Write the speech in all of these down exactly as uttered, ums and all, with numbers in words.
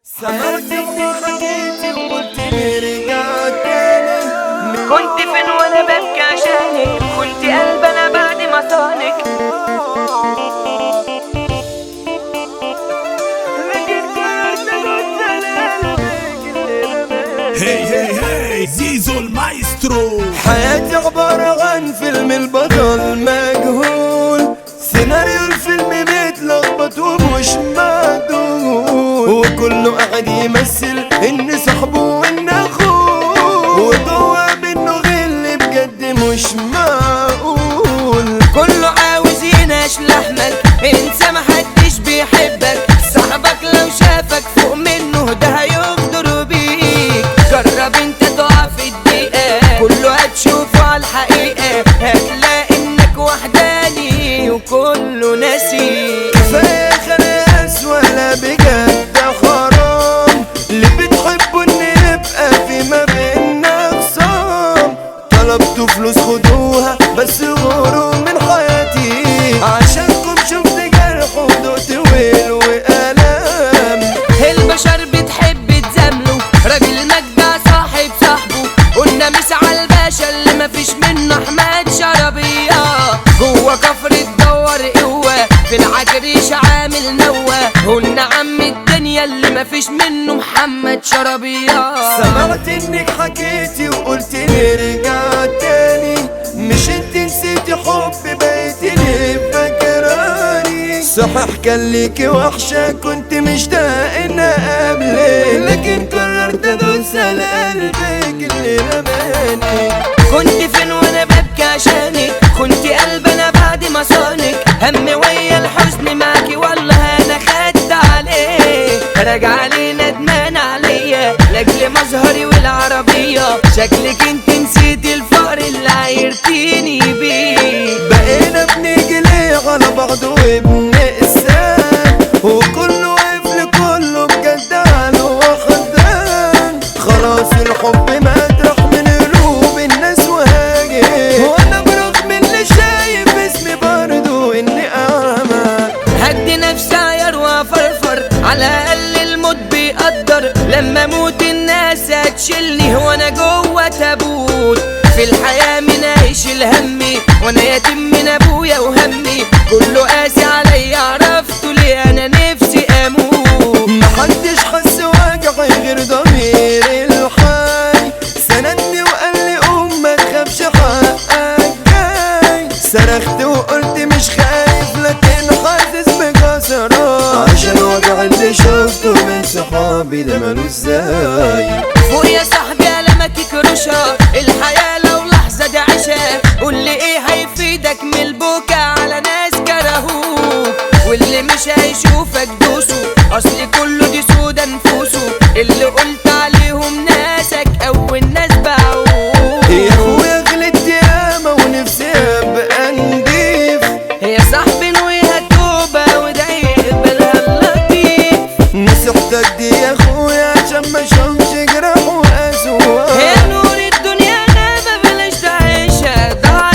سمعت اني حكيتي وقلتلي رجعت تاني. كنت فين وانا ببكي عشانك، كنت قلب انا بعد ما صانك. هي هي هي زيزو المايسترو. حياتي عبارة عن فيلم البطل مجهول، سيناريو الفيلم متلخبط ومش معدول، وكله قاعد يمثل ان صاحبه وان اخوه، وجوه منه غل بجد مش معقول. كله عاوز يناش لحمك، انت محدش بيحبك، صاحبك لو شافك فوق منه ده هيغدر بيك. جرب انت تقع في الدقيقة، كله هتشوفه على الحقيقة، هتلاقي انك وحداني وكله ناسيك. كفاية خلاص ولا بجد حرام، اللي بتحبوا ان يبقى في ما بيننا خصام. طلبتوا فلوس خدوها بس غوروا من حياتي، عشانكم شفت جرح ودقت ويل وألم. البشر بتحب تزامله، راجل مجدع صاحب صاحبه، قلنا مش على الباشا اللي مفيش منه احمد شربية. جوه كفر تدور قوة، في العجريش عامل نوة، قلنا عم الدنيا اللي مفيش منه محمد شربية. سمعت انك حكيتي وقلتلي رجعت تاني، مش انت نسيتي حبي بقيتي ليه فاكراني؟ صحيح كان ليكي وحشة كنت مشتاق ان اقابلك، لكن قررت ادوس على قلبك اللي رماني. كنت فين وانا ببكي عشانك، كنت قلب انا بعد ما صانك، هم ويا الحزن معاكي والله انا خدت عليه. راجع لي ندمان عليا لاجل مظهري والعربية، شكلك انت نسيتي الفقر اللي عايرتيني بيه. بقينا بنيجي ليه على بعض وبنقسام، وكله واقف لكله بجد على وحدان. خلاص الحب مطرح من قلوب الناس وهاجي، وانا برغم اللي شايف اسمي برضو اني اعمى. هدي نفسي عيار وافرفر، على الاقل الموت بيقدر، لما اموت الناس هتشيلني وانا جوه تابوت. في الحياة من عيش الهمي، وانا يتيم من ابويا وهمي، كله قاسي عليا عرفتوا ليه انا نفسي اموت. محدش حس وجعي غير ضمير الحي، سندني وقال لي قوم ما تخافش حقك جاي. صرخت وقلت مش خايف لكن حاسس بكسران، عشان وجع اللي شفته من صحابي ده مالوش ازاي. فوق يا صاحبي قلمك كروشة، الحياة لو لحظة دي عشاء، قولي ايه هيفيدك من البكا على ناس كرهوك، واللي مش هيشوفك دوسه، اصل كله دي سودا نفوسه، اللي قلت عليهم ناسك اول ناس باعوك. يا اخويا غلطت ياما ونفسي ابقى نضيف، يا صاحبي نويها توبة وده يقبلها اللطيف. نصيحتك دي يا اخويا عشان ما اشوفش جراح واسوار. يا نور الدنيا غابة بلاش تعيشها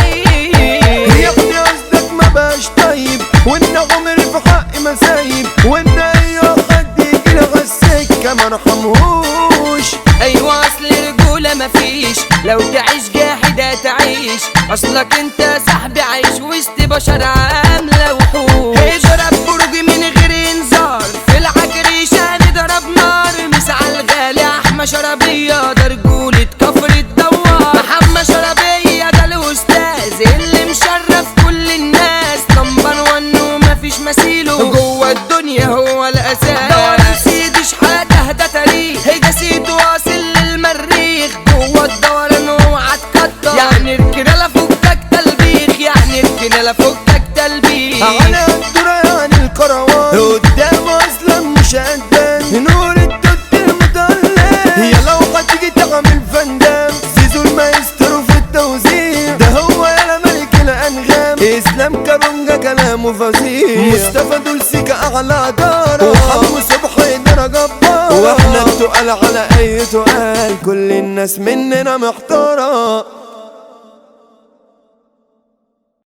ضعيف. يا ابني قصدك ما بقاش طيب، وان عمري في حقي ما سايب، وان اي حد يجي لغا السكه ما رحمهوش. ايوه اصل رجولة مفيش، لو تعيش جاحدة تعيش، اصلك انت يا صاحبي عايش وسط بشر عاملة وحوش. اضرب برج من غير انذار، في العجريشة نضرب نار، مسعى الغالي احمى شربية، ده رجولة كفر الدوار. محمد شربية ده الاستاذ اللي مشرف كل الناس، نمبر وان ومفيش مثيله، جوه الدنيا هو الاساس. دور سيدي شحاتة ده تاريخ، ده سيد واصل للمريخ، جوه الدوران اوعى تكتر، يعني اركن لفوقك تلبيخ، يعني اركن لفوقك تلبيخ. على الدرة يعني الكروان، قدام اصلا مش قدام، نور التوت المضلل. هي لو هتيجي تعمل فندام، زيزو المايسترو في التوزيع، ده هو يالا ملك الانغام، اسلام كابونجا كلامه فظيع، مصطفى دولسيكا اعلى دارة، وحمو صبحي درجة جبارة، واحنا التقال على اي تقال، كل الناس مننا محتارة.